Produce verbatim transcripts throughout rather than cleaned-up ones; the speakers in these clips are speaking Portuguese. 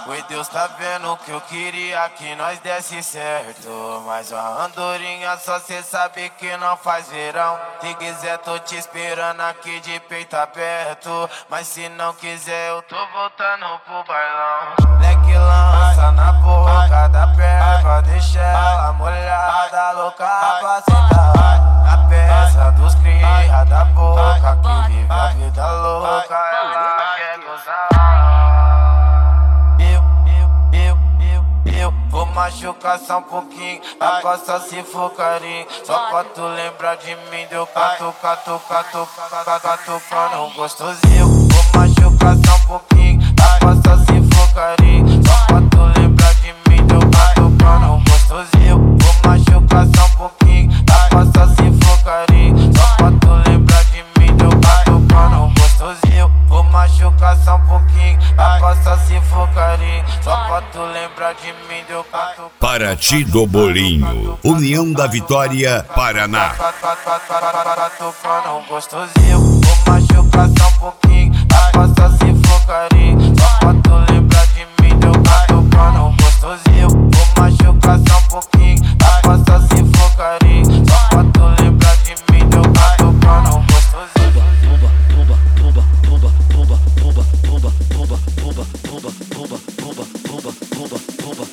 Oi, Deus tá vendo que eu queria que nós desse certo, mas a andorinha só cê sabe que não faz verão. Se quiser tô te esperando aqui de peito aberto, mas se não quiser eu tô voltando pro bailão. Leque lança na boca da perna, deixa ela molhada, louca pra sentar. Na peça dos cria da boca, que vive a vida louca, ela quer gozar. Vou machucar só um pouquinho, a costa se for carinho. Só pra tu lembrar de mim, deu cato, cato, cato, cato, catucando gostosinho. Vou machucar só um pouquinho, a costa se for carinho. Só pra tu lembrar de mim, deu catucando gostosinho. Vou machucar só um pouquinho, a costa se for carinho. Só pra tu lembrar de mim, deu catucando gostosinho. Vou machucar só um pouquinho, a costa se for carinho. Só pra tu lembrar de mim, deu catucando. Paraty do Bolinho, União da Vitória, Paraná. Tocando gostosinho, vou machucar só um pouquinho, a costa se for carinho. Só pra tu lembrar de mim, deu tocando gostosinho. Vou machucar só um pouquinho, a costa se for carinho. Só pra tu lembrar de mim, deu tocando gostosinho. Pumba, pumba, pumba, pumba, pumba, pumba, pumba, pumba, pumba, pumba, pumba, pumba, pumba, pumba,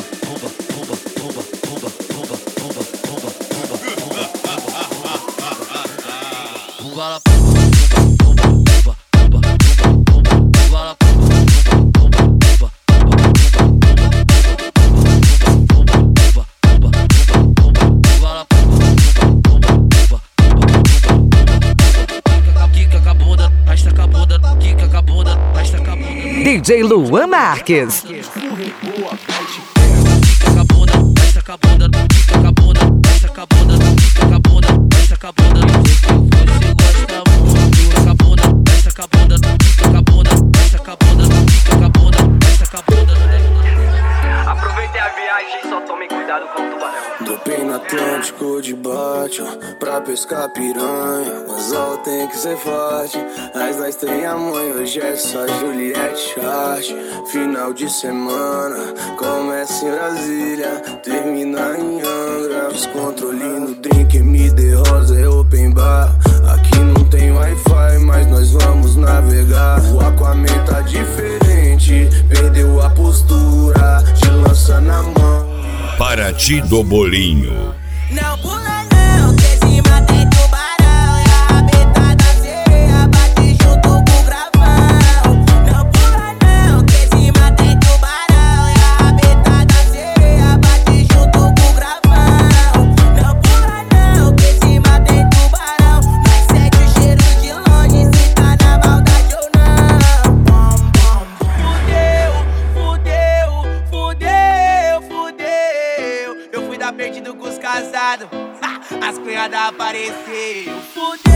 D J Luan Marques. Aproveitei a viagem, só tome cuidado com o tubarão. Dropei no Atlântico de bote, ó, pra pescar piranha. O anzol tem que ser forte, mas nós tem a mãe. Hoje é só Juliette Short. Final de semana, começa em Brasília, termina em Angra. Descontrole no drink, M D Rosa é open bar. Aqui não tem Wi-Fi, mas nós vamos navegar. O Aquaman tá diferente, perdeu a postura, de lança na mão. Paraty do Bolinho. Não pula não, que cima tem tubarão. E a rabeta da sereia bate junto com o gravão. Não pula não, que cima tem tubarão. E a rabeta da sereia bate junto com o gravão. Não pula não, que cima tem tubarão. Nós sente o cheiro de longe, se tá na maldade ou não. Bom, bom, fudeu, fudeu, fudeu, fudeu. Eu fui dar perdido com os casados, as cunhadas apareceu. Fudeu.